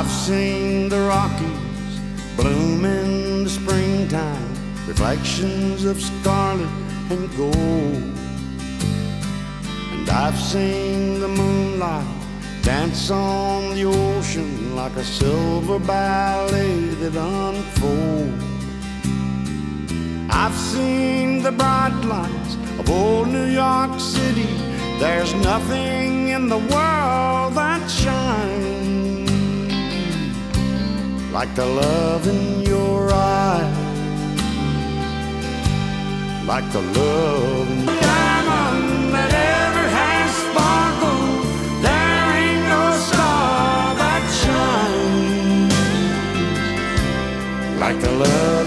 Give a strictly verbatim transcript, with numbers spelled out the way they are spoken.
I've seen the Rockies bloom in the springtime, reflections of scarlet and gold. And I've seen the moonlight dance on the ocean like a silver ballet that unfolds. I've seen the bright lights of old New York City. There's nothing in the world that shines like the love in your eyes, like the love in your diamond that ever has sparkled. There ain't no star that shines like the love